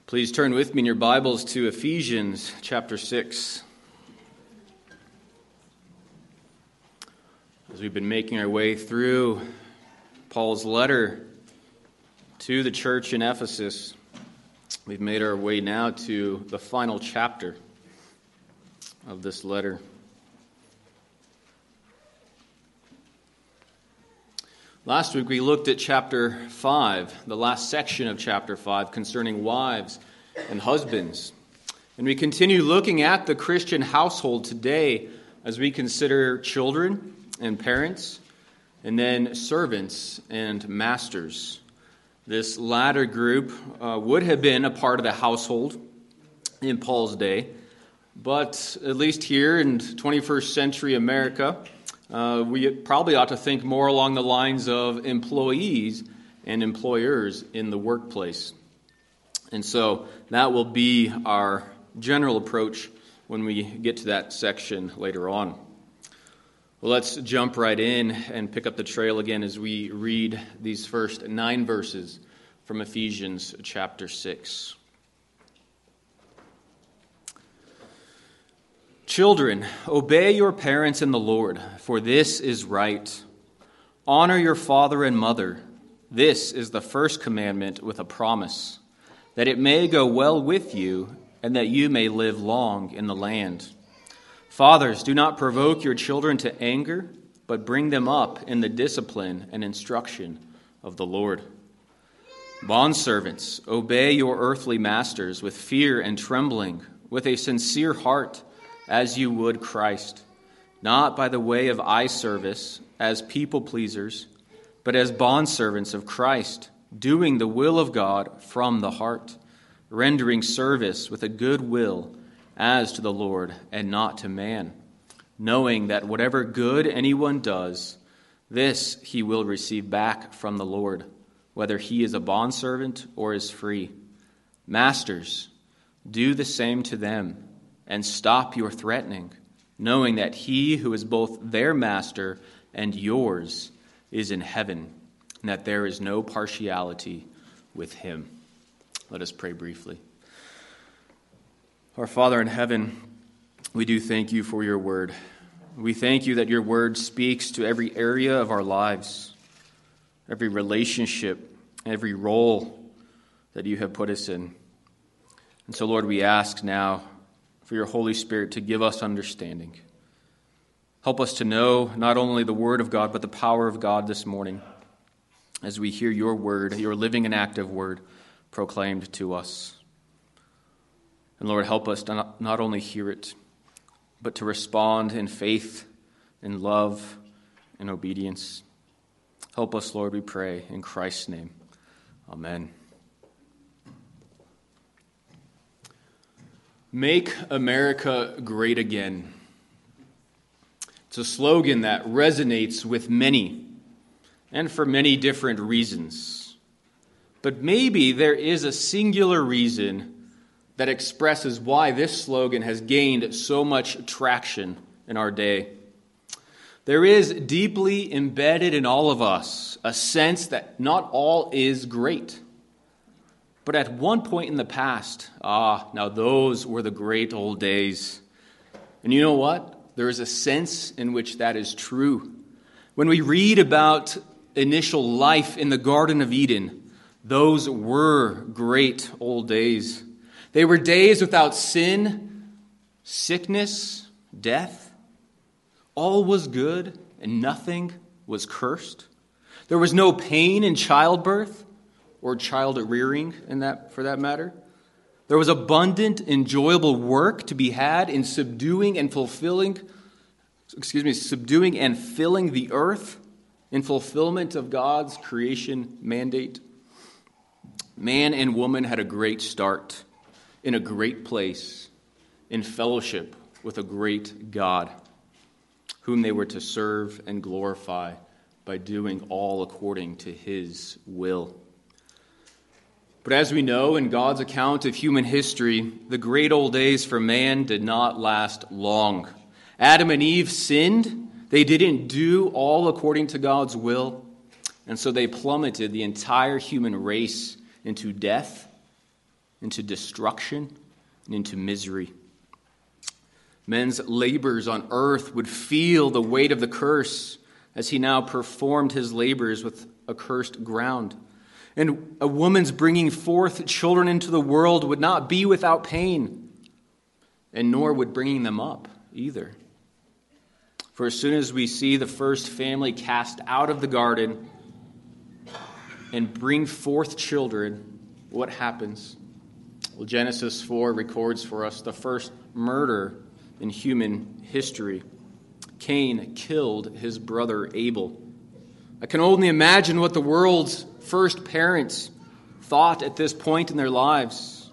Please turn with me in your Bibles to Ephesians chapter 6. As we've been making our way through Paul's letter to the church in Ephesus, we've made our way now to the final chapter of this letter. Last week we looked at chapter 5, the last section of chapter 5 concerning wives and husbands. And we continue looking at the Christian household today as we consider children and parents, and then servants and masters. This latter group would have been a part of the household in Paul's day, but at least here in 21st century America, we probably ought to think more along the lines of employees and employers in the workplace. And so that will be our general approach when we get to that section later on. Well, let's jump right in and pick up the trail again as we read these first 9 verses from Ephesians chapter 6. Children, obey your parents in the Lord, for this is right. Honor your father and mother. This is the first commandment with a promise, that it may go well with you and that you may live long in the land. Fathers, do not provoke your children to anger, but bring them up in the discipline and instruction of the Lord. Bondservants, obey your earthly masters with fear and trembling, with a sincere heart, as you would Christ, not by the way of eye service as people pleasers, but as bondservants of Christ, doing the will of God from the heart, rendering service with a good will as to the Lord and not to man, knowing that whatever good anyone does, this he will receive back from the Lord, whether he is a bondservant or is free. Masters, do the same to them, and stop your threatening, knowing that he who is both their master and yours is in heaven, and that there is no partiality with him. Let us pray briefly. Our Father in heaven, we do thank you for your word. We thank you that your word speaks to every area of our lives, every relationship, every role that you have put us in. And so, Lord, we ask now for your Holy Spirit to give us understanding. Help us to know not only the Word of God, but the power of God this morning as we hear your word, your living and active word proclaimed to us. And Lord, help us to not only hear it, but to respond in faith, in love, in obedience. Help us, Lord, we pray, in Christ's name. Amen. Make America great again. It's a slogan that resonates with many, and for many different reasons. But maybe there is a singular reason that expresses why this slogan has gained so much traction in our day. There is deeply embedded in all of us a sense that not all is great. But at one point in the past, now those were the great old days. And you know what? There is a sense in which that is true. When we read about initial life in the Garden of Eden, those were great old days. They were days without sin, sickness, death. All was good and nothing was cursed. There was no pain in childbirth, or child rearing for that matter. There was abundant, enjoyable work to be had in subduing and filling the earth in fulfillment of God's creation mandate. Man and woman had a great start in a great place, in fellowship with a great God, whom they were to serve and glorify by doing all according to his will. But as we know, in God's account of human history, the great old days for man did not last long. Adam and Eve sinned. They didn't do all according to God's will. And so they plummeted the entire human race into death into destruction, and into misery. Men's labors on earth would feel the weight of the curse as he now performed his labors with accursed ground. And a woman's bringing forth children into the world would not be without pain, and nor would bringing them up either. For as soon as we see the first family cast out of the garden and bring forth children, what happens? Well, Genesis 4 records for us the first murder in human history. Cain killed his brother Abel. I can only imagine what the world's first parents thought at this point in their lives.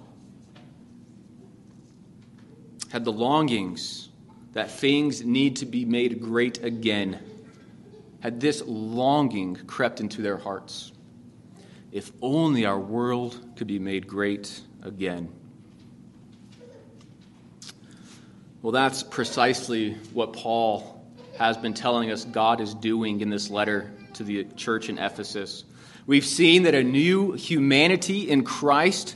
Had the longings that things need to be made great again. Had this longing crept into their hearts. If only our world could be made great again. Well, that's precisely what Paul has been telling us God is doing in this letter to the church in Ephesus. We've seen that a new humanity in Christ,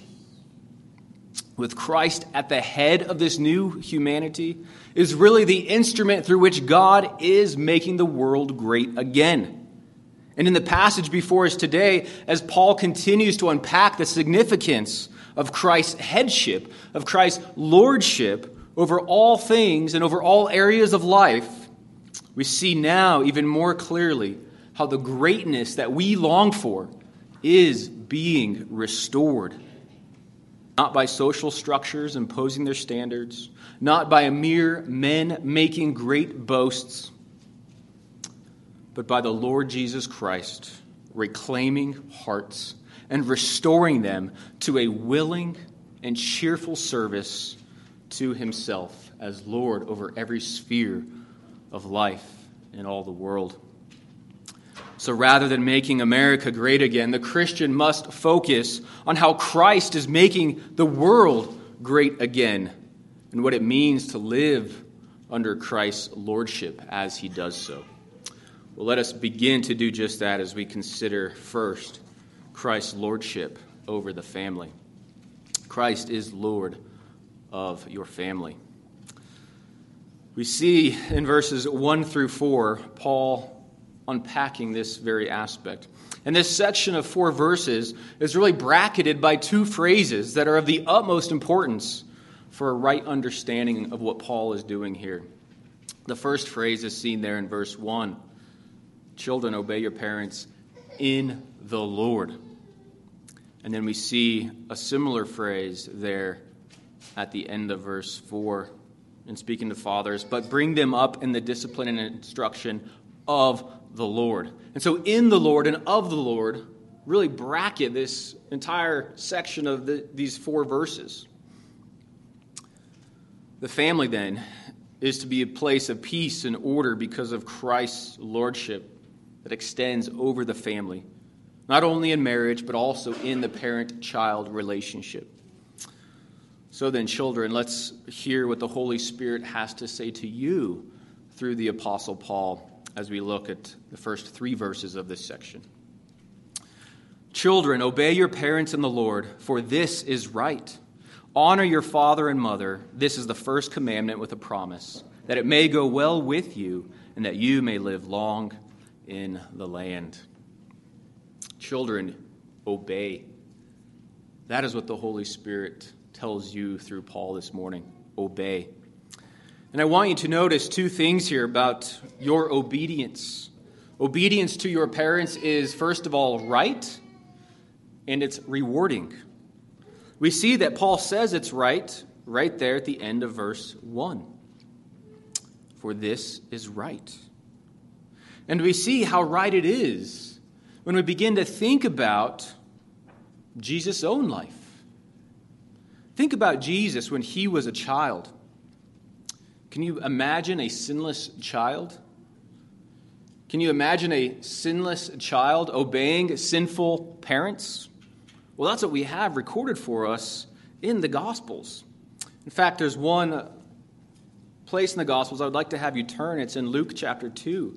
with Christ at the head of this new humanity, is really the instrument through which God is making the world great again. And in the passage before us today, as Paul continues to unpack the significance of Christ's headship, of Christ's lordship over all things and over all areas of life, we see now even more clearly how the greatness that we long for is being restored. Not by social structures imposing their standards, not by mere men making great boasts, but by the Lord Jesus Christ reclaiming hearts and restoring them to a willing and cheerful service to himself as Lord over every sphere of life in all the world. So rather than making America great again, the Christian must focus on how Christ is making the world great again and what it means to live under Christ's lordship as he does so. Well, let us begin to do just that as we consider first Christ's lordship over the family. Christ is Lord of your family. We see in verses 1 through 4, Paul unpacking this very aspect. And this section of 4 verses is really bracketed by 2 phrases that are of the utmost importance for a right understanding of what Paul is doing here. The first phrase is seen there in verse 1. Children, obey your parents in the Lord. And then we see a similar phrase there at the end of verse 4 in speaking to fathers, but bring them up in the discipline and instruction of the Lord. And so in the Lord and of the Lord really bracket this entire section of these 4 verses. The family then is to be a place of peace and order because of Christ's lordship that extends over the family, not only in marriage, but also in the parent-child relationship. So then, children, let's hear what the Holy Spirit has to say to you through the Apostle Paul as we look at the first 3 verses of this section. Children, obey your parents in the Lord, for this is right. Honor your father and mother. This is the first commandment with a promise, that it may go well with you and that you may live long in the land. Children, obey. That is what the Holy Spirit tells you through Paul this morning. Obey. And I want you to notice 2 things here about your obedience. Obedience to your parents is, first of all, right, and it's rewarding. We see that Paul says it's right there at the end of verse 1. For this is right. And we see how right it is when we begin to think about Jesus' own life. Think about Jesus when he was a child. Can you imagine a sinless child? Can you imagine a sinless child obeying sinful parents? Well, that's what we have recorded for us in the Gospels. In fact, there's one place in the Gospels I would like to have you turn. It's in Luke chapter 2.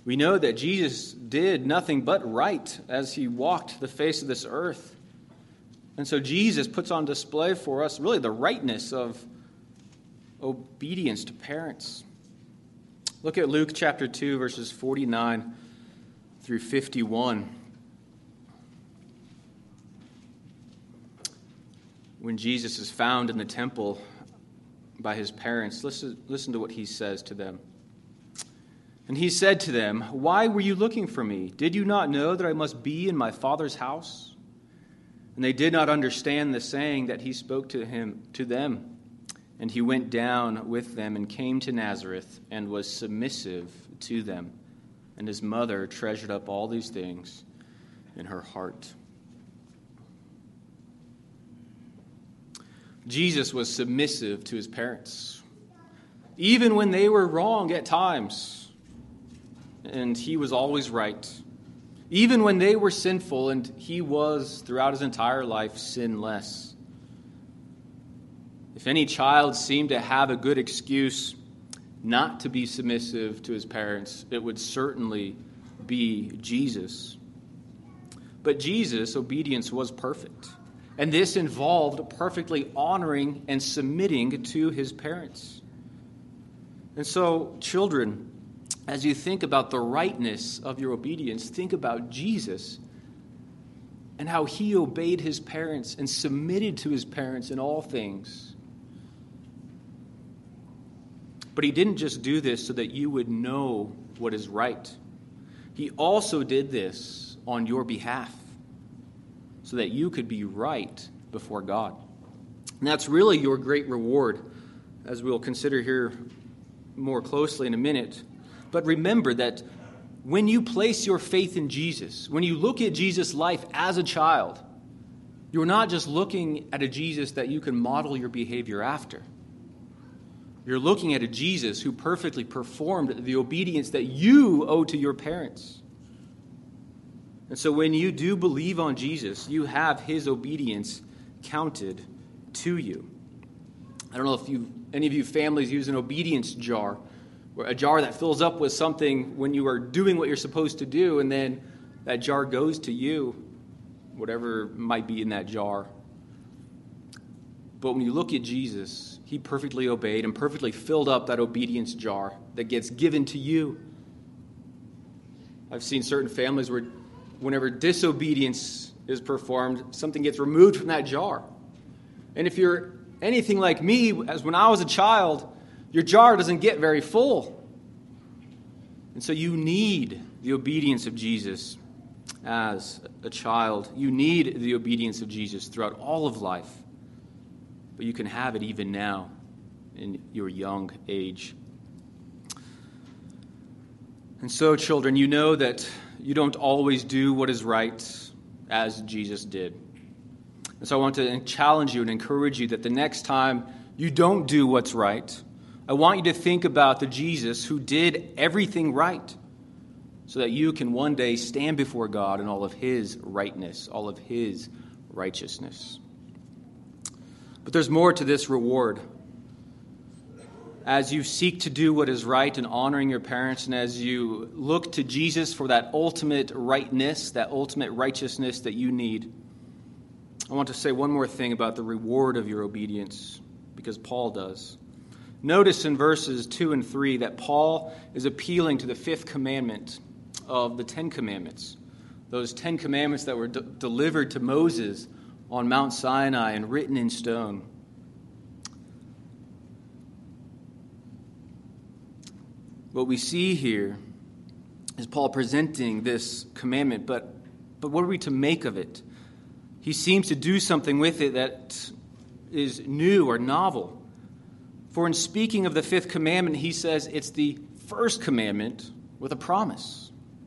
We know that Jesus did nothing but right as he walked the face of this earth. And so Jesus puts on display for us really the rightness of obedience to parents. Look at Luke chapter 2, verses 49 through 51. When Jesus is found in the temple by his parents, listen to what he says to them. And he said to them, "Why were you looking for me? Did you not know that I must be in my Father's house?" And they did not understand the saying that he spoke to them. And he went down with them and came to Nazareth and was submissive to them. And his mother treasured up all these things in her heart. Jesus was submissive to his parents, even when they were wrong at times. And he was always right. Even when they were sinful, and he was, throughout his entire life, sinless. If any child seemed to have a good excuse not to be submissive to his parents, it would certainly be Jesus. But Jesus' obedience was perfect. And this involved perfectly honoring and submitting to his parents. And so, children, as you think about the rightness of your obedience, think about Jesus and how he obeyed his parents and submitted to his parents in all things. But he didn't just do this so that you would know what is right. He also did this on your behalf so that you could be right before God. And that's really your great reward, as we'll consider here more closely in a minute. But remember that when you place your faith in Jesus, when you look at Jesus' life as a child, you're not just looking at a Jesus that you can model your behavior after. You're looking at a Jesus who perfectly performed the obedience that you owe to your parents. And so when you do believe on Jesus, you have his obedience counted to you. I don't know if any of you families use an obedience jar, or a jar that fills up with something when you are doing what you're supposed to do, and then that jar goes to you, whatever might be in that jar. But when you look at Jesus, he perfectly obeyed and perfectly filled up that obedience jar that gets given to you. I've seen certain families where whenever disobedience is performed, something gets removed from that jar. And if you're anything like me, as when I was a child, your jar doesn't get very full. And so you need the obedience of Jesus as a child. You need the obedience of Jesus throughout all of life. But you can have it even now in your young age. And so, children, you know that you don't always do what is right as Jesus did. And so I want to challenge you and encourage you that the next time you don't do what's right, I want you to think about the Jesus who did everything right so that you can one day stand before God in all of his rightness, all of his righteousness. But there's more to this reward. As you seek to do what is right and honoring your parents, and as you look to Jesus for that ultimate rightness, that ultimate righteousness that you need, I want to say one more thing about the reward of your obedience, because Paul does. Notice in verses 2 and 3 that Paul is appealing to the fifth commandment of the Ten Commandments, those 10 commandments that were delivered to Moses on Mount Sinai and written in stone. What we see here is Paul presenting this commandment, but what are we to make of it? He seems to do something with it that is new or novel. For in speaking of the fifth commandment, he says it's the first commandment with a promise.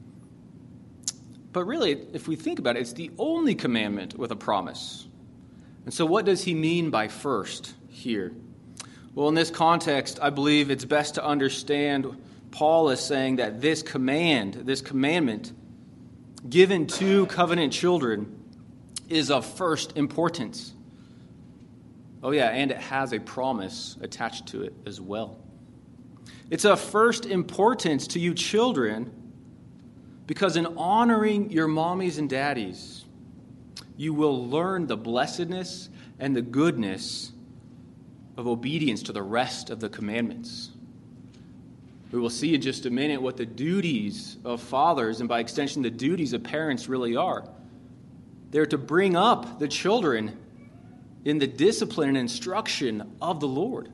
But really, if we think about it, it's the only commandment with a promise. And so what does he mean by first here? Well, in this context, I believe it's best to understand Paul is saying that this commandment given to covenant children is of first importance. Oh yeah, and it has a promise attached to it as well. It's of first importance to you children Because in honoring your mommies and daddies, you will learn the blessedness and the goodness of obedience to the rest of the commandments. We will see in just a minute what the duties of fathers, and by extension the duties of parents, really are. They're to bring up the children in the discipline and instruction of the Lord.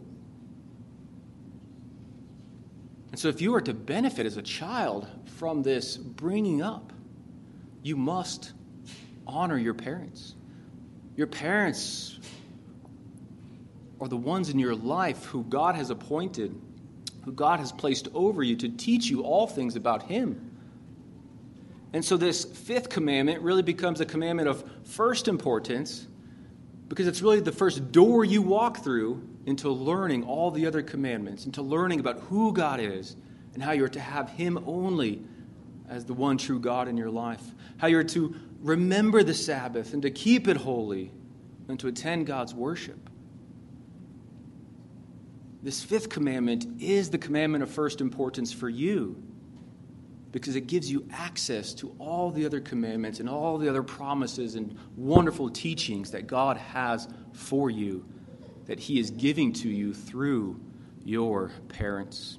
And so if you are to benefit as a child from this bringing up, you must honor your parents. Your parents are the ones in your life who God has appointed, who God has placed over you to teach you all things about Him. And so this fifth commandment really becomes a commandment of first importance because it's really the first door you walk through into learning all the other commandments, into learning about who God is and how you're to have Him only as the one true God in your life, how you're to remember the Sabbath and to keep it holy and to attend God's worship. This fifth commandment is the commandment of first importance for you because it gives you access to all the other commandments and all the other promises and wonderful teachings that God has for you, that He is giving to you through your parents.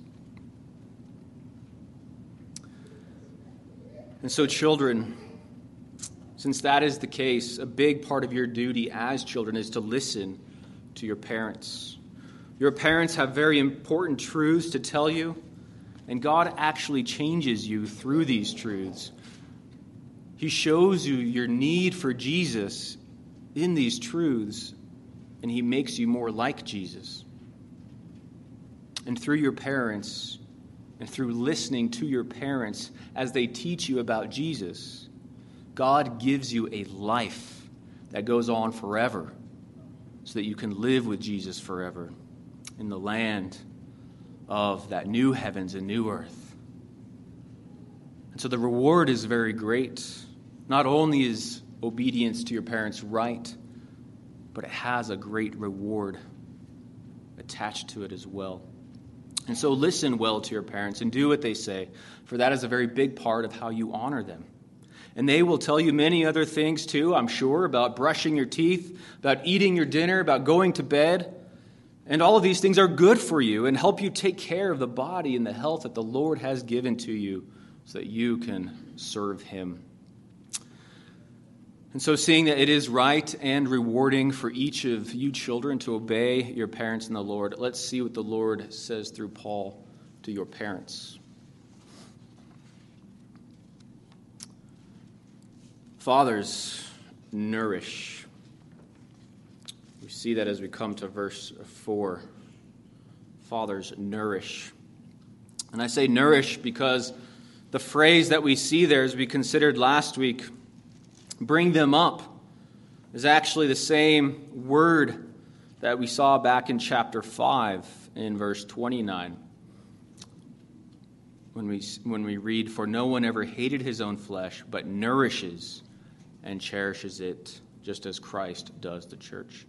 And so, children, since that is the case, a big part of your duty as children is to listen to your parents. Your parents have very important truths to tell you, and God actually changes you through these truths. He shows you your need for Jesus in these truths, and He makes you more like Jesus. And through your parents, and through listening to your parents as they teach you about Jesus, God gives you a life that goes on forever so that you can live with Jesus forever in the land of that new heavens and new earth. And so the reward is very great. Not only is obedience to your parents right, but it has a great reward attached to it as well. And so listen well to your parents and do what they say, for that is a very big part of how you honor them. And they will tell you many other things too, I'm sure, about brushing your teeth, about eating your dinner, about going to bed. And all of these things are good for you and help you take care of the body and the health that the Lord has given to you so that you can serve Him. And so seeing that it is right and rewarding for each of you children to obey your parents in the Lord, let's see what the Lord says through Paul to your parents. Fathers, nourish. We see that as we come to verse 4. Fathers, nourish. And I say nourish because the phrase that we see there, as we considered last week, bring them up, is actually the same word that we saw back in chapter 5 in verse 29. When we read, "For no one ever hated his own flesh, but nourishes and cherishes it, just as Christ does the church."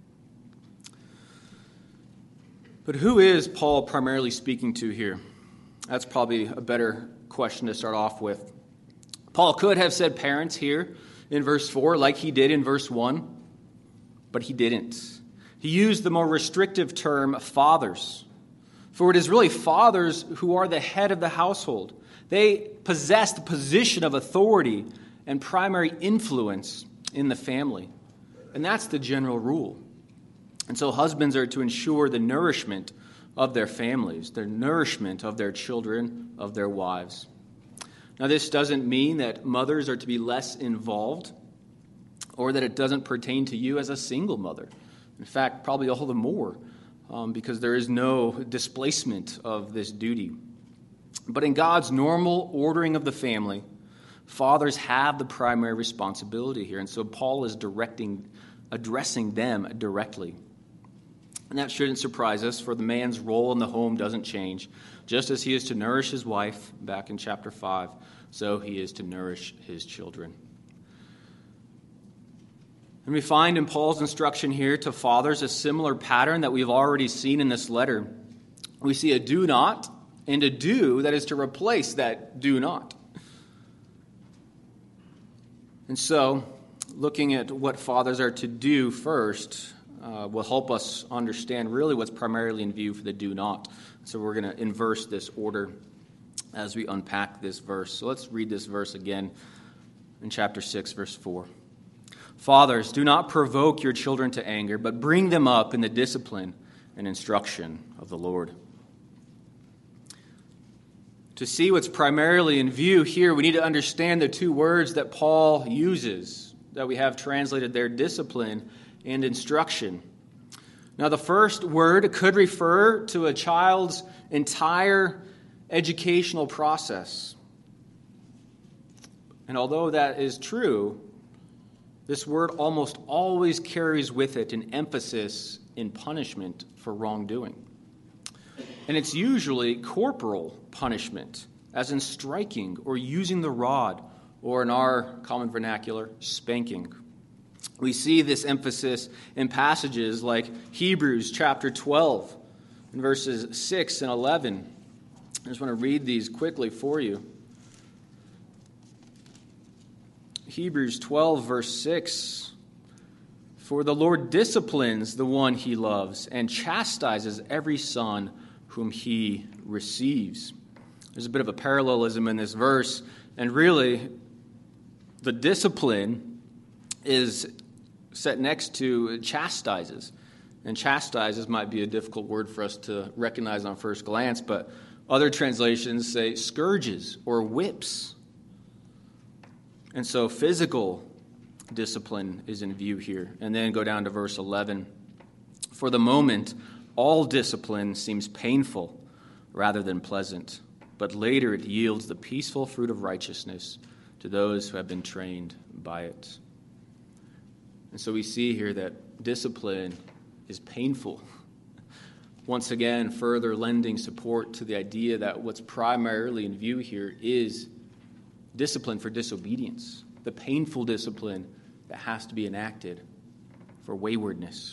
But who is Paul primarily speaking to here? That's probably a better question to start off with. Paul could have said parents here in verse 4 like he did in verse 1, but he didn't. He used the more restrictive term fathers, for it is really fathers who are the head of the household. They possess the position of authority and primary influence in the family, and that's the general rule. And so husbands are to ensure the nourishment of their families, the nourishment of their children, of their wives. Now, this doesn't mean that mothers are to be less involved or that it doesn't pertain to you as a single mother. In fact, probably all the more, because there is no displacement of this duty. But in God's normal ordering of the family, fathers have the primary responsibility here. And so Paul is addressing them directly. And that shouldn't surprise us, for the man's role in the home doesn't change. Just as he is to nourish his wife, back in chapter 5, so he is to nourish his children. And we find in Paul's instruction here to fathers a similar pattern that we've already seen in this letter. We see a do not and a do that is to replace that do not. And so, looking at what fathers are to do first will help us understand really what's primarily in view for the do not. So we're going to inverse this order as we unpack this verse. So let's read this verse again in chapter 6, verse 4. Fathers, do not provoke your children to anger, but bring them up in the discipline and instruction of the Lord. To see what's primarily in view here, we need to understand the two words that Paul uses, that we have translated there, discipline and instruction. Now, the first word could refer to a child's entire educational process. And although that is true, this word almost always carries with it an emphasis in punishment for wrongdoing. And it's usually corporal punishment, as in striking or using the rod, or in our common vernacular, spanking. We see this emphasis in passages like Hebrews chapter 12, in verses 6 and 11. I just want to read these quickly for you. Hebrews 12, verse 6. For the Lord disciplines the one he loves and chastises every son whom he receives. There's a bit of a parallelism in this verse, and really, the discipline is set next to chastises. And chastises might be a difficult word for us to recognize on first glance, but other translations say scourges or whips. And so physical discipline is in view here. And then go down to verse 11. For the moment, all discipline seems painful rather than pleasant, but later it yields the peaceful fruit of righteousness to those who have been trained by it. And so we see here that discipline is painful. Once again, further lending support to the idea that what's primarily in view here is discipline for disobedience, the painful discipline that has to be enacted for waywardness.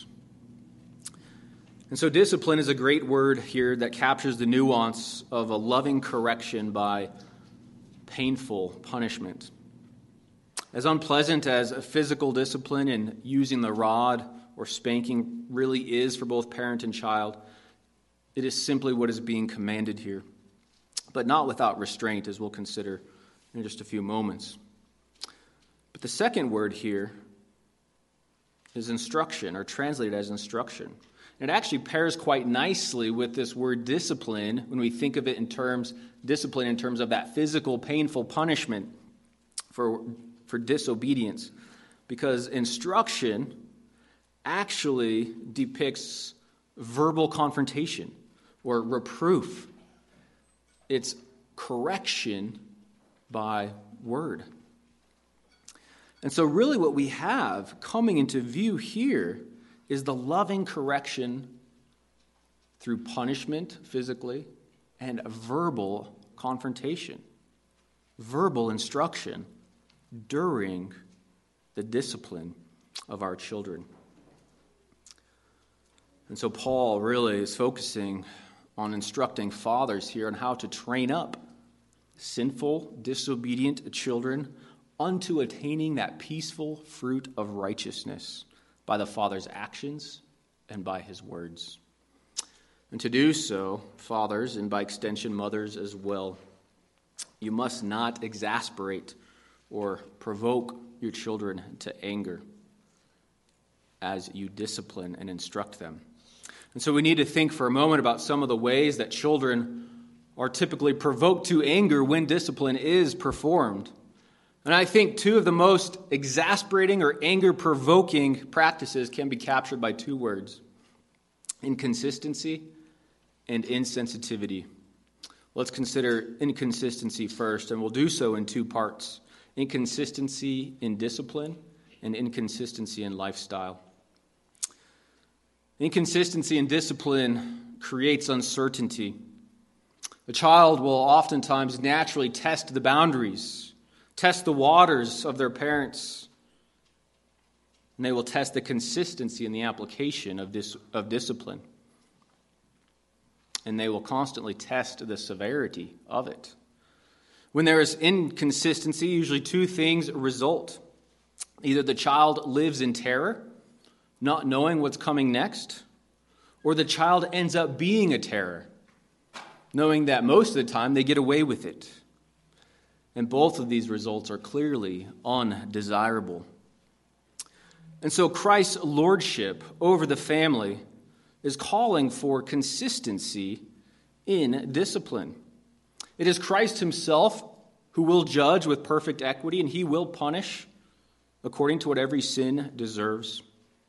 And so discipline is a great word here that captures the nuance of a loving correction by painful punishment. As unpleasant as a physical discipline in using the rod or spanking really is for both parent and child, it is simply what is being commanded here, but not without restraint, as we'll consider in just a few moments. But the second word here is instruction, or translated as instruction. It actually pairs quite nicely with this word discipline when we think of it in terms, discipline in terms of that physical, painful punishment for disobedience. Because instruction actually depicts verbal confrontation or reproof. It's correction by word. And so really what we have coming into view here is the loving correction through punishment physically and verbal confrontation, verbal instruction during the discipline of our children. And so Paul really is focusing on instructing fathers here on how to train up sinful, disobedient children unto attaining that peaceful fruit of righteousness by the Father's actions and by his words. And to do so, fathers, and by extension mothers as well, you must not exasperate or provoke your children to anger as you discipline and instruct them. And so we need to think for a moment about some of the ways that children are typically provoked to anger when discipline is performed. And I think two of the most exasperating or anger-provoking practices can be captured by two words: inconsistency and insensitivity. Let's consider inconsistency first, and we'll do so in two parts: inconsistency in discipline and inconsistency in lifestyle. Inconsistency in discipline creates uncertainty. A child will oftentimes naturally test the boundaries, test the waters of their parents, and they will test the consistency in the application of discipline. And they will constantly test the severity of it. When there is inconsistency, usually two things result. Either the child lives in terror, not knowing what's coming next, or the child ends up being a terror, knowing that most of the time they get away with it. And both of these results are clearly undesirable. And so Christ's lordship over the family is calling for consistency in discipline. It is Christ himself who will judge with perfect equity, and he will punish according to what every sin deserves.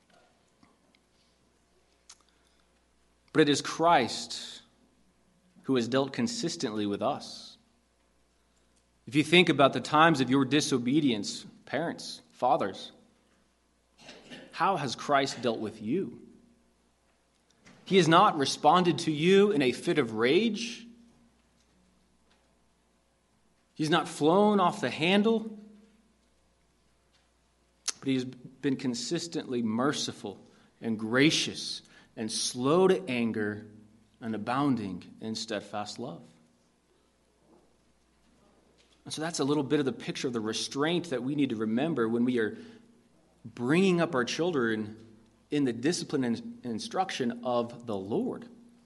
But it is Christ who has dealt consistently with us. If you think about the times of your disobedience, parents, fathers, how has Christ dealt with you? He has not responded to you in a fit of rage. He's not flown off the handle, but he has been consistently merciful and gracious and slow to anger and abounding in steadfast love. And so that's a little bit of the picture of the restraint that we need to remember when we are bringing up our children in the discipline and instruction of the Lord.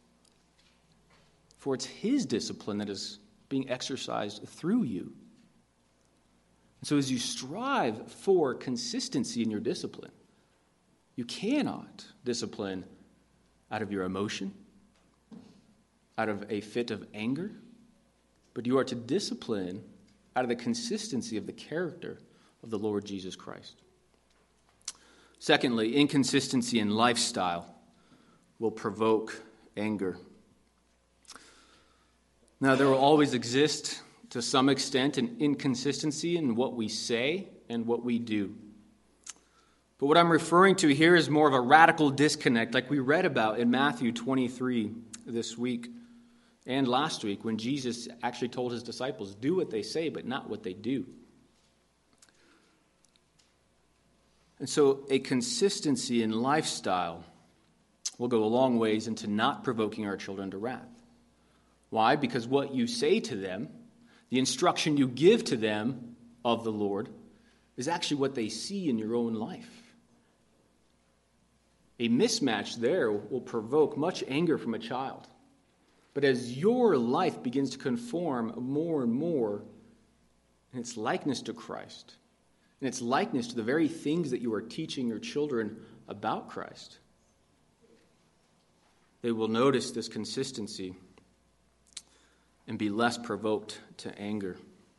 For it's his discipline that is being exercised through you. And so as you strive for consistency in your discipline, you cannot discipline out of your emotion, out of a fit of anger, but you are to discipline out of the consistency of the character of the Lord Jesus Christ. Secondly, inconsistency in lifestyle will provoke anger. Now, there will always exist, to some extent, an inconsistency in what we say and what we do. But what I'm referring to here is more of a radical disconnect, like we read about in Matthew 23 this week and last week, when Jesus actually told his disciples, do what they say, but not what they do. And so a consistency in lifestyle will go a long ways into not provoking our children to wrath. Why? Because what you say to them, the instruction you give to them of the Lord, is actually what they see in your own life. A mismatch there will provoke much anger from a child. But as your life begins to conform more and more in its likeness to Christ, and its likeness to the very things that you are teaching your children about Christ, they will notice this consistency and be less provoked to anger.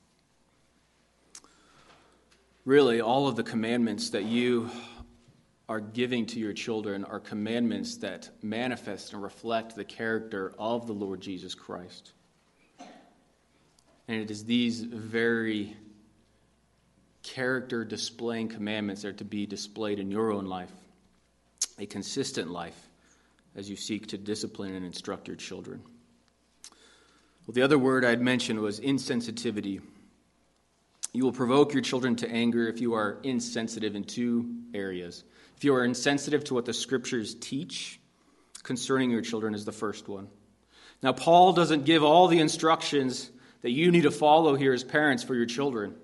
Really, all of the commandments that you are giving to your children are commandments that manifest and reflect the character of the Lord Jesus Christ. And it is these very character displaying commandments that are to be displayed in your own life, a consistent life as you seek to discipline and instruct your children. Well, the other word I'd mentioned was insensitivity. You will provoke your children to anger if you are insensitive in two areas. If you are insensitive to what the Scriptures teach concerning your children is the first one. Now, Paul doesn't give all the instructions that you need to follow here as parents for your children.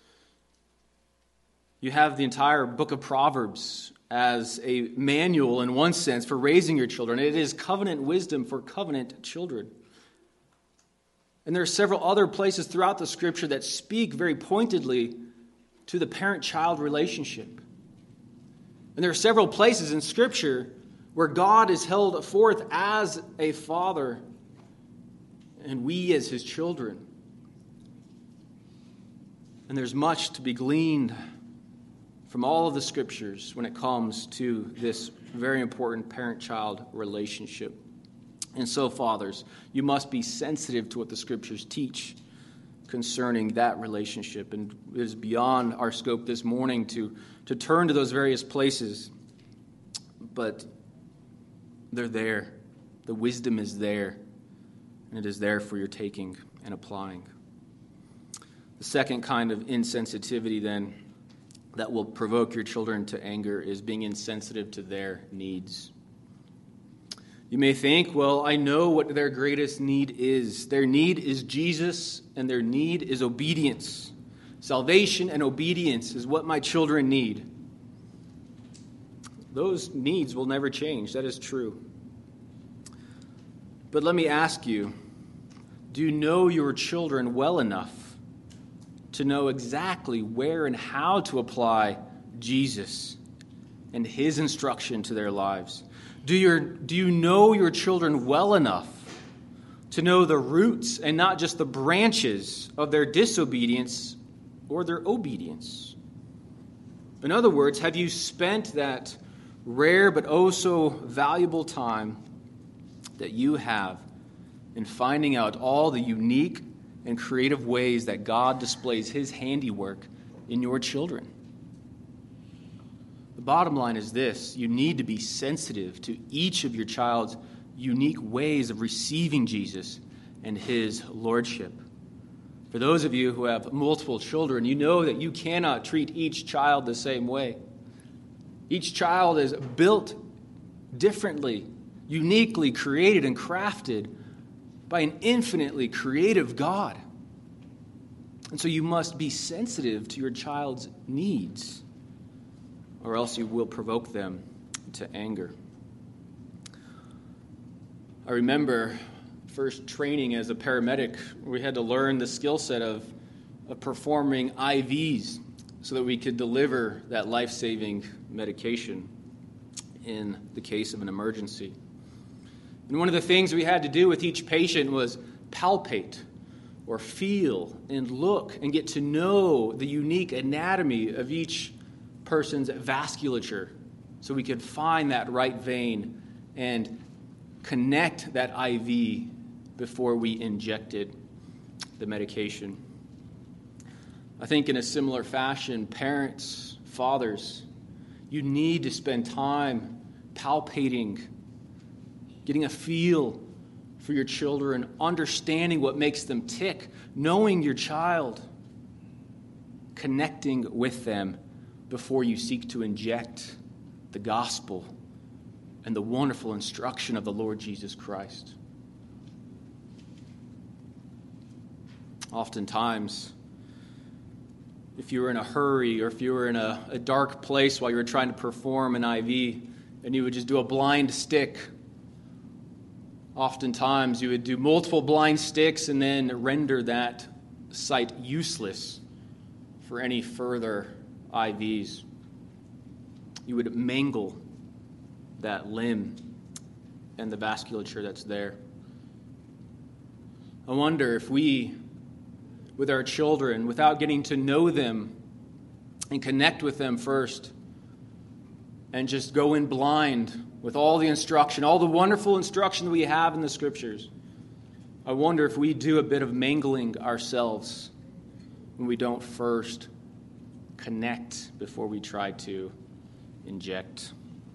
You have the entire book of Proverbs as a manual, in one sense, for raising your children. It is covenant wisdom for covenant children. And there are several other places throughout the Scripture that speak very pointedly to the parent-child relationship. And there are several places in Scripture where God is held forth as a father and we as his children. And there's much to be gleaned from all of the Scriptures when it comes to this very important parent-child relationship. And so, fathers, you must be sensitive to what the Scriptures teach concerning that relationship. And it is beyond our scope this morning to turn to those various places. But they're there. The wisdom is there. And it is there for your taking and applying. The second kind of insensitivity, then, that will provoke your children to anger is being insensitive to their needs. You may think, well, I know what their greatest need is. Their need is Jesus, and their need is obedience. Salvation and obedience is what my children need. Those needs will never change. That is true. But let me ask you, do you know your children well enough to know exactly where and how to apply Jesus and his instruction to their lives? Do you know your children well enough to know the roots and not just the branches of their disobedience or their obedience? In other words, have you spent that rare but oh so valuable time that you have in finding out all the unique and creative ways that God displays his handiwork in your children? The bottom line is this: you need to be sensitive to each of your child's unique ways of receiving Jesus and his lordship. For those of you who have multiple children, you know that you cannot treat each child the same way. Each child is built differently, uniquely created and crafted by an infinitely creative God. And so you must be sensitive to your child's needs, or else you will provoke them to anger. I remember first training as a paramedic, we had to learn the skill set of performing IVs so that we could deliver that life-saving medication in the case of an emergency. And one of the things we had to do with each patient was palpate or feel and look and get to know the unique anatomy of each person's vasculature so we could find that right vein and connect that IV before we injected the medication. I think in a similar fashion, parents, fathers, you need to spend time palpating, getting a feel for your children, understanding what makes them tick, knowing your child, connecting with them before you seek to inject the gospel and the wonderful instruction of the Lord Jesus Christ. Oftentimes, if you were in a hurry or if you were in a dark place while you were trying to perform an IV and you would just do a blind stick, oftentimes you would do multiple blind sticks and then render that site useless for any further IVs. You would mangle that limb and the vasculature that's there. I wonder if we, with our children, without getting to know them and connect with them first, and just go in blind with all the instruction, all the wonderful instruction that we have in the Scriptures, I wonder if we do a bit of mangling ourselves when we don't first connect before we try to inject.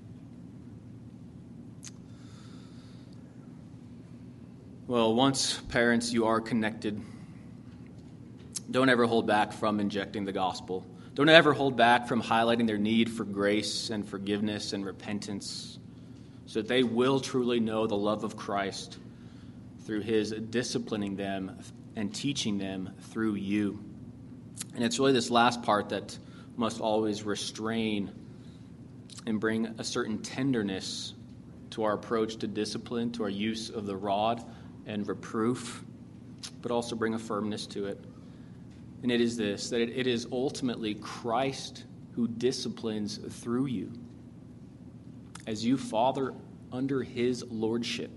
Well, once parents, you are connected, don't ever hold back from injecting the gospel. Don't ever hold back from highlighting their need for grace and forgiveness and repentance so that they will truly know the love of Christ through his disciplining them and teaching them through you. And it's really this last part that must always restrain and bring a certain tenderness to our approach to discipline, to our use of the rod and reproof, but also bring a firmness to it. And it is this, that it is ultimately Christ who disciplines through you. As you father under his lordship,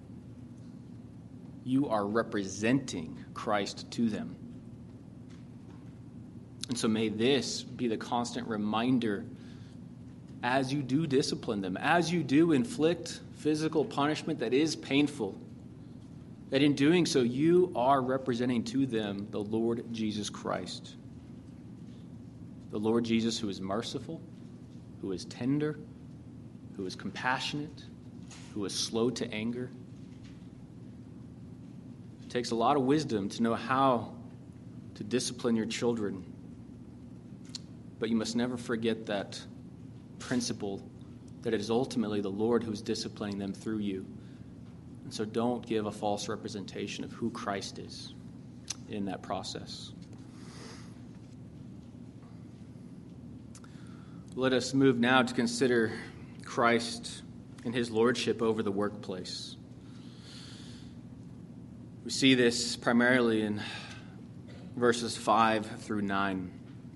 you are representing Christ to them. And so may this be the constant reminder as you do discipline them, as you do inflict physical punishment that is painful, that in doing so you are representing to them the Lord Jesus Christ. The Lord Jesus who is merciful, who is tender, who is compassionate, who is slow to anger. It takes a lot of wisdom to know how to discipline your children. But you must never forget that principle that it is ultimately the Lord who is disciplining them through you. And so don't give a false representation of who Christ is in that process. Let us move now to consider Christ and his lordship over the workplace. We see this primarily in verses 5 through 9.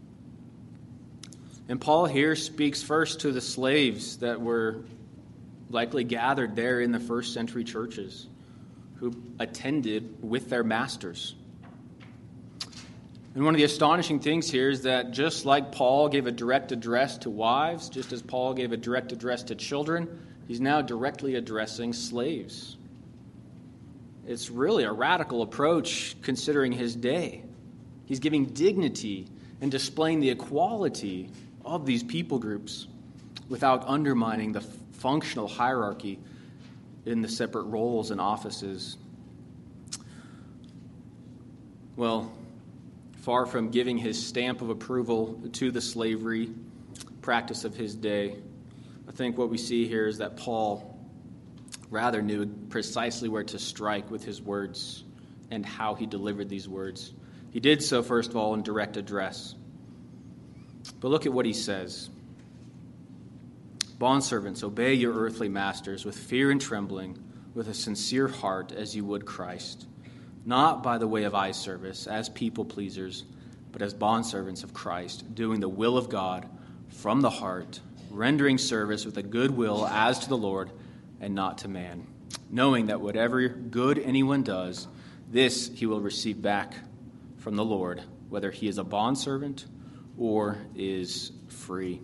And Paul here speaks first to the slaves that were likely gathered there in the first century churches, who attended with their masters. And one of the astonishing things here is that just like Paul gave a direct address to wives, just as Paul gave a direct address to children, he's now directly addressing slaves. It's really a radical approach considering his day. He's giving dignity and displaying the equality of these people groups without undermining the functional hierarchy in the separate roles and offices. Well, far from giving his stamp of approval to the slavery practice of his day, I think what we see here is that Paul rather knew precisely where to strike with his words and how he delivered these words. He did so, first of all, in direct address. But look at what he says. Bondservants, obey your earthly masters with fear and trembling, with a sincere heart as you would Christ, not by the way of eye service, as people pleasers, but as bondservants of Christ, doing the will of God from the heart, rendering service with a good will as to the Lord and not to man, knowing that whatever good anyone does, this he will receive back from the Lord, whether he is a bondservant or is free.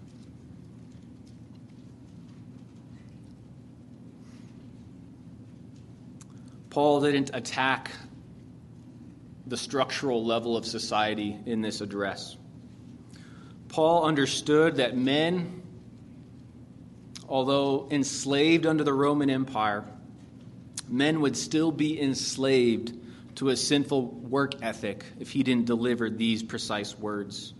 Paul didn't attack the structural level of society in this address. Paul understood that men, although enslaved under the Roman Empire, men would still be enslaved to a sinful work ethic if he didn't deliver these precise words.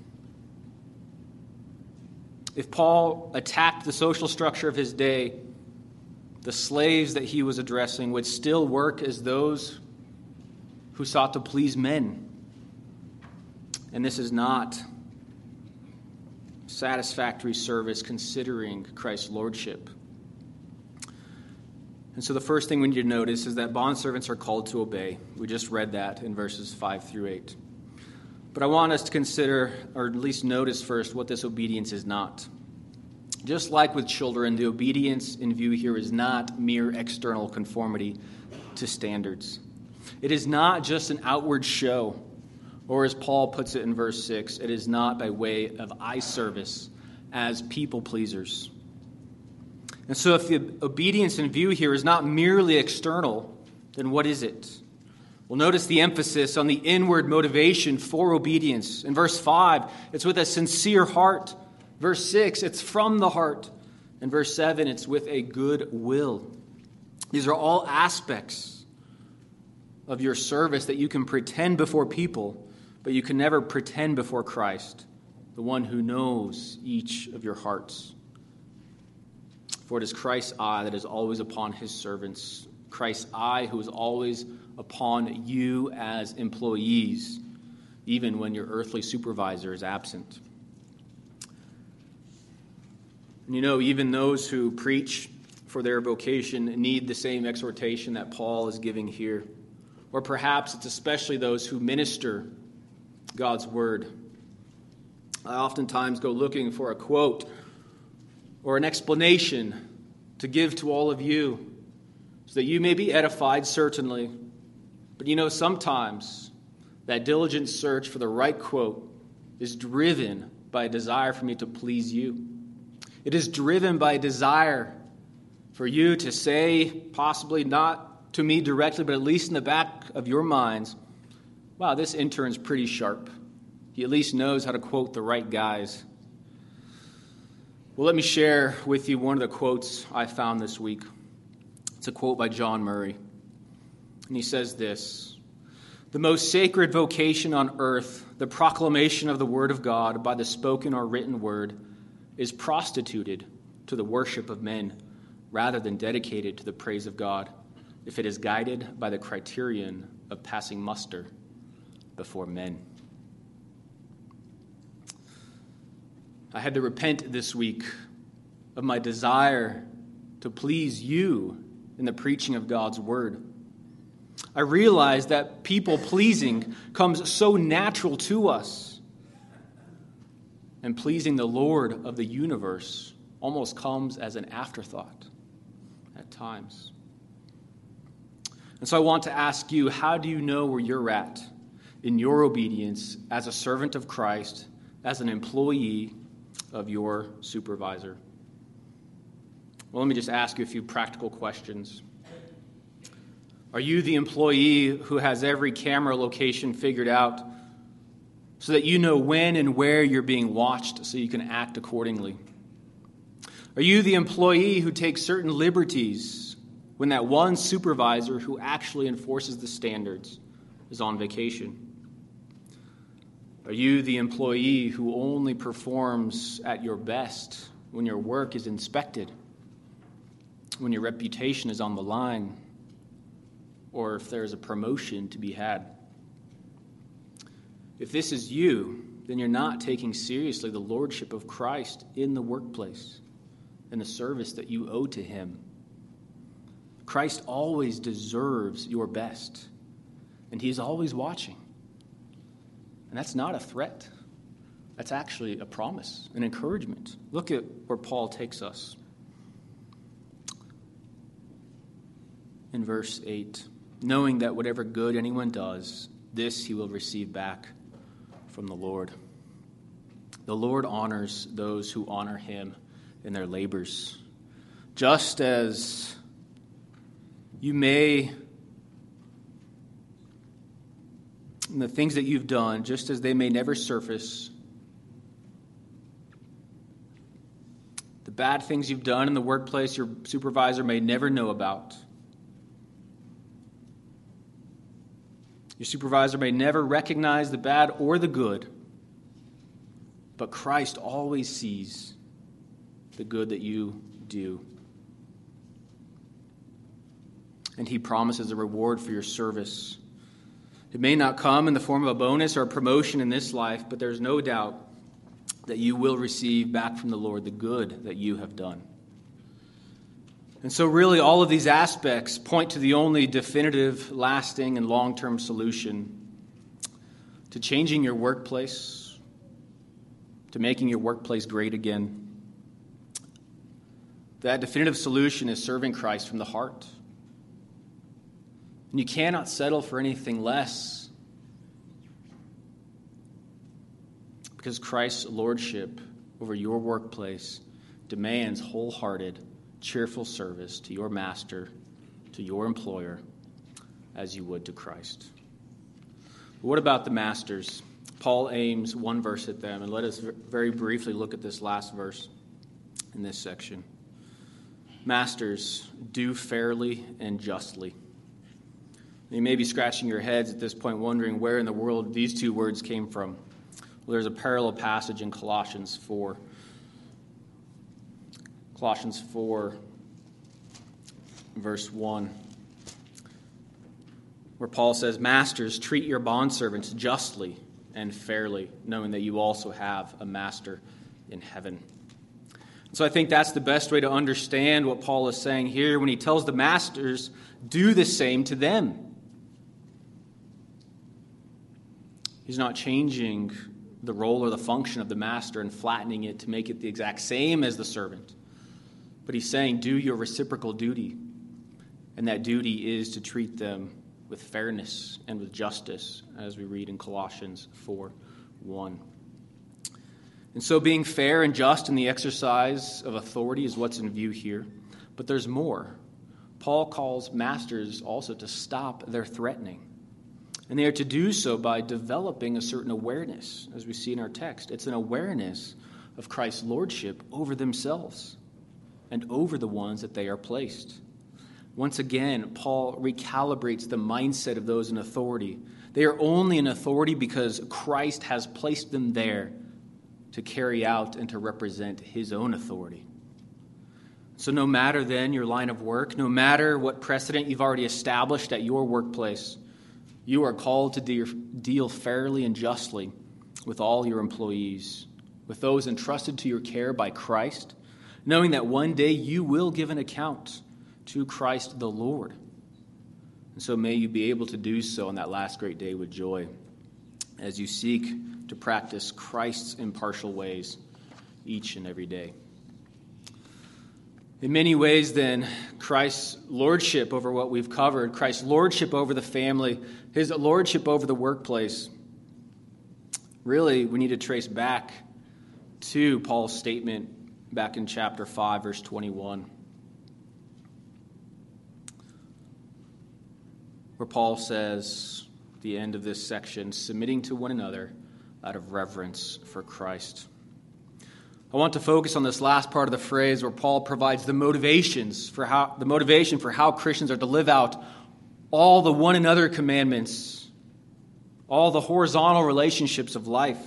If Paul attacked the social structure of his day, the slaves that he was addressing would still work as those who sought to please men. And this is not satisfactory service considering Christ's lordship. And so the first thing we need to notice is that bondservants are called to obey. We just read that in verses 5 through 8. But I want us to consider, or at least notice first, what this obedience is not. Just like with children, the obedience in view here is not mere external conformity to standards. It is not just an outward show, or as Paul puts it in verse 6, it is not by way of eye service as people pleasers. And so if the obedience in view here is not merely external, then what is it? Well, notice the emphasis on the inward motivation for obedience. In verse 5, it's with a sincere heart. Verse 6, it's from the heart. In verse 7, it's with a good will. These are all aspects of your service that you can pretend before people, but you can never pretend before Christ, the one who knows each of your hearts. For it is Christ's eye that is always upon his servants, Christ's eye who is always upon you as employees, even when your earthly supervisor is absent. And you know, even those who preach for their vocation need the same exhortation that Paul is giving here. Or perhaps it's especially those who minister God's word. I oftentimes go looking for a quote or an explanation to give to all of you so that you may be edified, certainly. But you know, sometimes that diligent search for the right quote is driven by a desire for me to please you. It is driven by a desire for you to say, possibly not to me directly, but at least in the back of your minds, wow, this intern's pretty sharp. He at least knows how to quote the right guys. Well, let me share with you one of the quotes I found this week. It's a quote by John Murray. And he says this: "The most sacred vocation on earth, the proclamation of the word of God by the spoken or written word, is prostituted to the worship of men rather than dedicated to the praise of God, if it is guided by the criterion of passing muster before men." I had to repent this week of my desire to please you in the preaching of God's word. I realized that people-pleasing comes so natural to us, and pleasing the Lord of the universe almost comes as an afterthought at times. And so I want to ask you, how do you know where you're at in your obedience as a servant of Christ, as an employee of your supervisor? Well, let me just ask you a few practical questions. Are you the employee who has every camera location figured out so that you know when and where you're being watched so you can act accordingly? Are you the employee who takes certain liberties when that one supervisor who actually enforces the standards is on vacation? Are you the employee who only performs at your best when your work is inspected, when your reputation is on the line, or if there is a promotion to be had? If this is you, then you're not taking seriously the lordship of Christ in the workplace and the service that you owe to him. Christ always deserves your best, and he's always watching. And that's not a threat. That's actually a promise, an encouragement. Look at where Paul takes us. In verse 8, knowing that whatever good anyone does, this he will receive back from the Lord. The Lord honors those who honor him in their labors. Just as you may, in the things that you've done, just as they may never surface, the bad things you've done in the workplace your supervisor may never know about. Your supervisor may never recognize the bad or the good, but Christ always sees the good that you do. And he promises a reward for your service. It may not come in the form of a bonus or a promotion in this life, but there's no doubt that you will receive back from the Lord the good that you have done. And so really all of these aspects point to the only definitive, lasting, and long-term solution to changing your workplace, to making your workplace great again. That definitive solution is serving Christ from the heart. And you cannot settle for anything less, because Christ's lordship over your workplace demands wholehearted, cheerful service to your master, to your employer, as you would to Christ. But what about the masters? Paul aims one verse at them, and let us very briefly look at this last verse in this section. Masters, do fairly and justly. You may be scratching your heads at this point, wondering where in the world these two words came from. Well, there's a parallel passage in Colossians 4. Colossians 4, verse 1, where Paul says, Masters, treat your bondservants justly and fairly, knowing that you also have a master in heaven. So I think that's the best way to understand what Paul is saying here when he tells the masters, do the same to them. He's not changing the role or the function of the master and flattening it to make it the exact same as the servant. But he's saying, do your reciprocal duty. And that duty is to treat them with fairness and with justice, as we read in Colossians 4:1. And so being fair and just in the exercise of authority is what's in view here. But there's more. Paul calls masters also to stop their threatening. And they are to do so by developing a certain awareness, as we see in our text. It's an awareness of Christ's lordship over themselves and over the ones that they are placed. Once again, Paul recalibrates the mindset of those in authority. They are only in authority because Christ has placed them there to carry out and to represent his own authority. So no matter then your line of work, no matter what precedent you've already established at your workplace, you are called to deal fairly and justly with all your employees, with those entrusted to your care by Christ, knowing that one day you will give an account to Christ the Lord. And so may you be able to do so on that last great day with joy as you seek to practice Christ's impartial ways each and every day. In many ways, then, Christ's lordship over what we've covered, Christ's lordship over the family, his lordship over the workplace, really, we need to trace back to Paul's statement back in chapter 5, verse 21, where Paul says, at the end of this section, submitting to one another out of reverence for Christ. I want to focus on this last part of the phrase where Paul provides the motivation for how Christians are to live out all the one another commandments, all the horizontal relationships of life,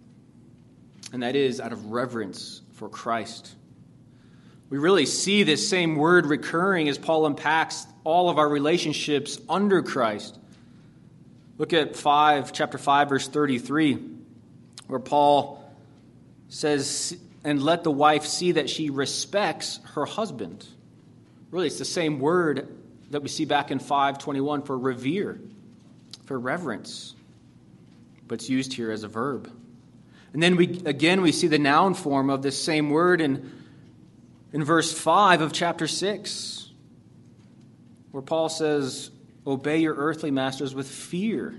and that is out of reverence for Christ. We really see this same word recurring as Paul unpacks all of our relationships under Christ. Look at chapter 5, verse 33, where Paul says, "And let the wife see that she respects her husband." Really, it's the same word that we see back in 5:21 for revere, for reverence, but it's used here as a verb. And then we see the noun form of this same word in verse 5 of chapter 6, where Paul says, "Obey your earthly masters with fear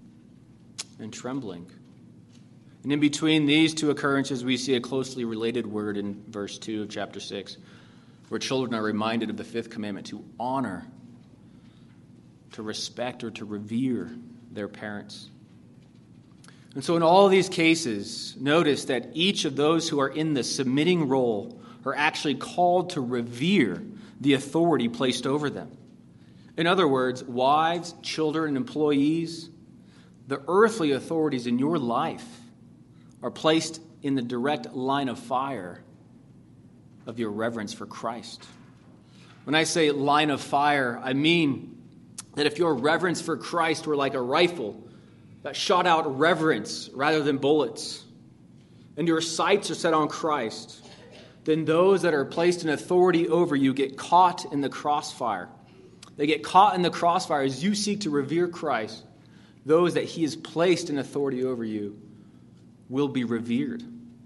and trembling." And in between these two occurrences, we see a closely related word in verse 2 of chapter 6, where children are reminded of the fifth commandment to honor, to respect, or to revere their parents. And so in all of these cases, notice that each of those who are in the submitting role are actually called to revere the authority placed over them. In other words, wives, children, and employees, the earthly authorities in your life are placed in the direct line of fire of your reverence for Christ. When I say line of fire, I mean that if your reverence for Christ were like a rifle that shot out reverence rather than bullets, and your sights are set on Christ, then those that are placed in authority over you get caught in the crossfire. They get caught in the crossfire as you seek to revere Christ. Those that he has placed in authority over you will be revered.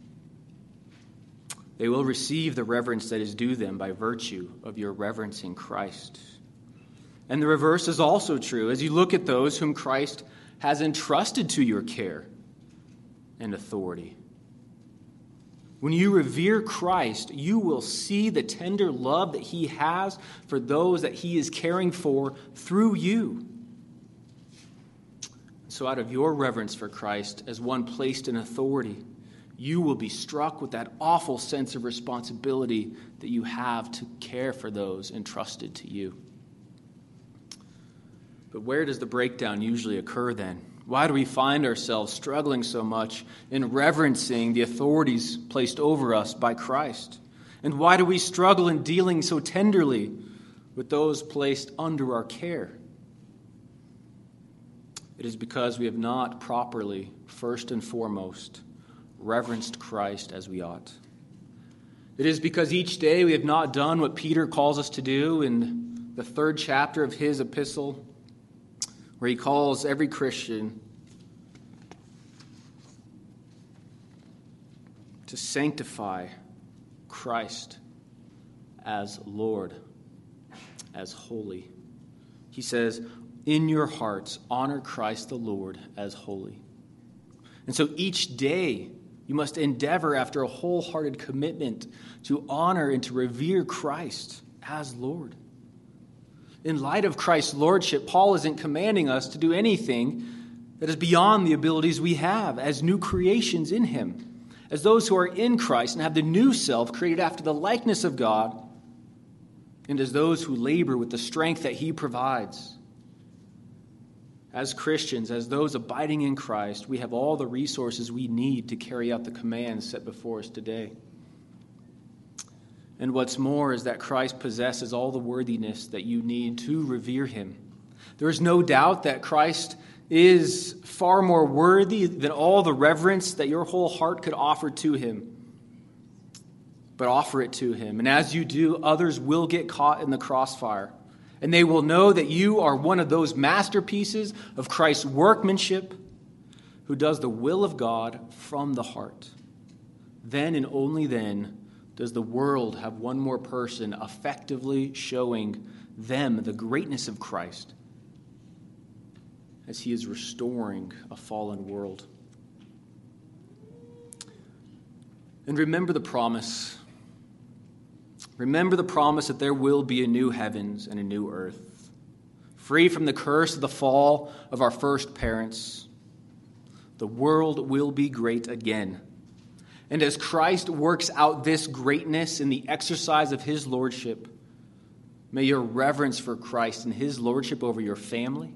They will receive the reverence that is due them by virtue of your reverencing Christ. And the reverse is also true as you look at those whom Christ has entrusted to your care and authority. When you revere Christ, you will see the tender love that he has for those that he is caring for through you. So out of your reverence for Christ as one placed in authority, you will be struck with that awful sense of responsibility that you have to care for those entrusted to you. But where does the breakdown usually occur then? Why do we find ourselves struggling so much in reverencing the authorities placed over us by Christ? And why do we struggle in dealing so tenderly with those placed under our care? It is because we have not properly, first and foremost, reverenced Christ as we ought. It is because each day we have not done what Peter calls us to do in the 3rd chapter of his epistle, where he calls every Christian to sanctify Christ as Lord, as holy. He says, in your hearts, honor Christ the Lord as holy. And so each day, you must endeavor after a wholehearted commitment to honor and to revere Christ as Lord. In light of Christ's lordship, Paul isn't commanding us to do anything that is beyond the abilities we have as new creations in him, as those who are in Christ and have the new self created after the likeness of God, and as those who labor with the strength that he provides. As Christians, as those abiding in Christ, we have all the resources we need to carry out the commands set before us today. And what's more is that Christ possesses all the worthiness that you need to revere him. There is no doubt that Christ is far more worthy than all the reverence that your whole heart could offer to him. But offer it to him. And as you do, others will get caught in the crossfire. And they will know that you are one of those masterpieces of Christ's workmanship who does the will of God from the heart. Then and only then does the world have one more person effectively showing them the greatness of Christ as he is restoring a fallen world. And remember the promise. Remember the promise that there will be a new heavens and a new earth, free from the curse of the fall of our first parents. The world will be great again. And as Christ works out this greatness in the exercise of his lordship, may your reverence for Christ and his lordship over your family,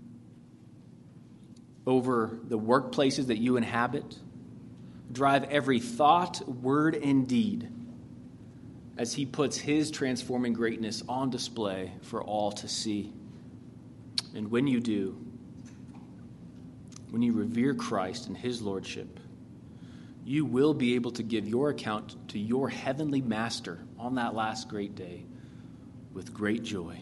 over the workplaces that you inhabit, drive every thought, word, and deed as he puts his transforming greatness on display for all to see. And when you do, when you revere Christ and his lordship, you will be able to give your account to your heavenly master on that last great day with great joy.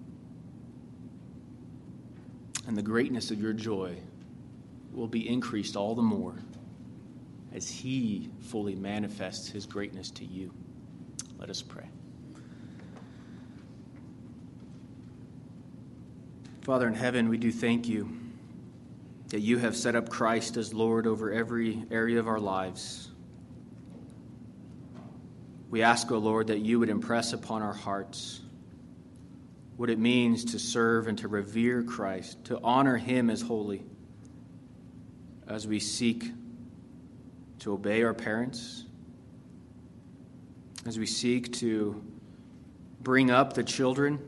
And the greatness of your joy will be increased all the more as he fully manifests his greatness to you. Let us pray. Father in heaven, we do thank you that you have set up Christ as Lord over every area of our lives. We ask, O Lord, that you would impress upon our hearts what it means to serve and to revere Christ, to honor him as holy, as we seek to obey our parents, as we seek to bring up the children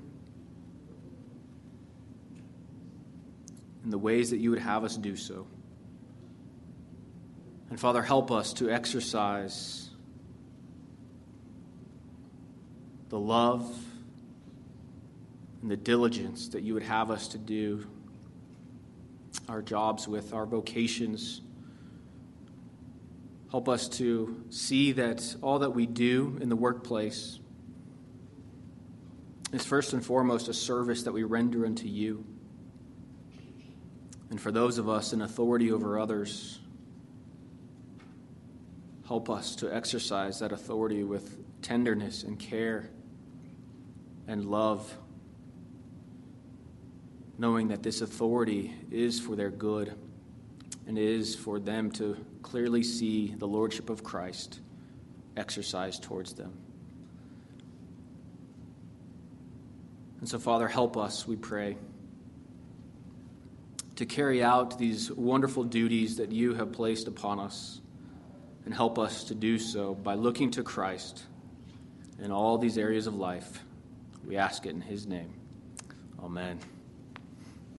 in the ways that you would have us do so. And Father, help us to exercise the love and the diligence that you would have us to do our jobs with, our vocations. Help us to see that all that we do in the workplace is first and foremost a service that we render unto you. And for those of us in authority over others, help us to exercise that authority with tenderness and care and love, knowing that this authority is for their good and is for them to clearly see the lordship of Christ exercised towards them. And so, Father, help us, we pray, to carry out these wonderful duties that you have placed upon us, and help us to do so by looking to Christ in all these areas of life. We ask it in his name. Amen.